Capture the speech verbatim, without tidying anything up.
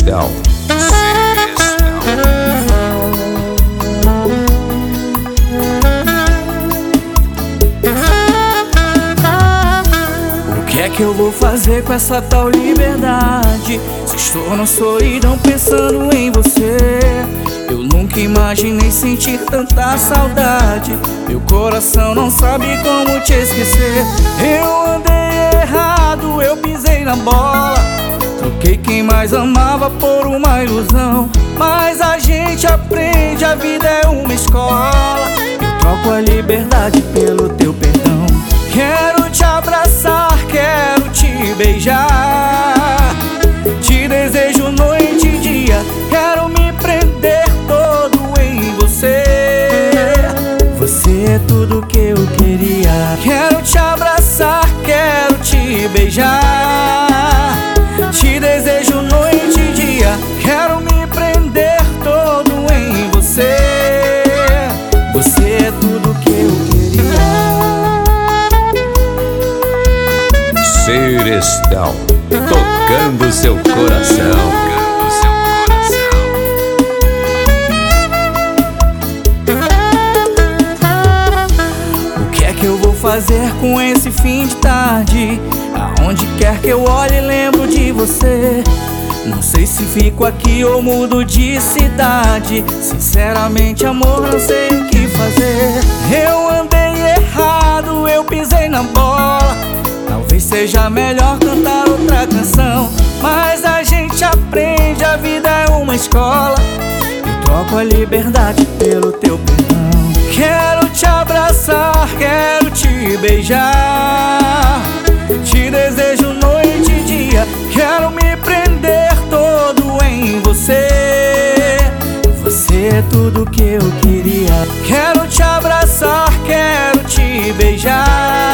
Serestão. O que é que eu vou fazer com essa tal liberdade? Se estou na solidão pensando em você. Eu nunca imaginei sentir tanta saudade. Meu coração não sabe como te esquecer. Eu andei errado, eu pisei na bola. Troquei quem mais amava por uma ilusão. Mas a gente aprende, a vida é uma escola. Eu troco a liberdade pelo teu perdão. Quero te abraçar, quero te beijar. Te desejo noite e dia. Quero me prender todo em você. Você é tudo que eu queria. Quero te abraçar, quero te beijar. Te desejo noite e dia. Quero me prender todo em você. Você é tudo que eu queria. Serestão, tocando seu coração. O que é que eu vou fazer com esse fim de tarde? Aonde quer que eu olhe lembro de você. Não sei se fico aqui ou mudo de cidade. Sinceramente, amor, não sei o que fazer. Eu andei errado, eu pisei na bola. Talvez seja melhor cantar outra canção. Mas a gente aprende, a vida é uma escola. Eu troco a liberdade pelo teu perdão. Quero te abraçar, quero te beijar. Te desejo noite e dia. Quero me prender todo em você. Você é tudo que eu queria. Quero te abraçar, quero te beijar.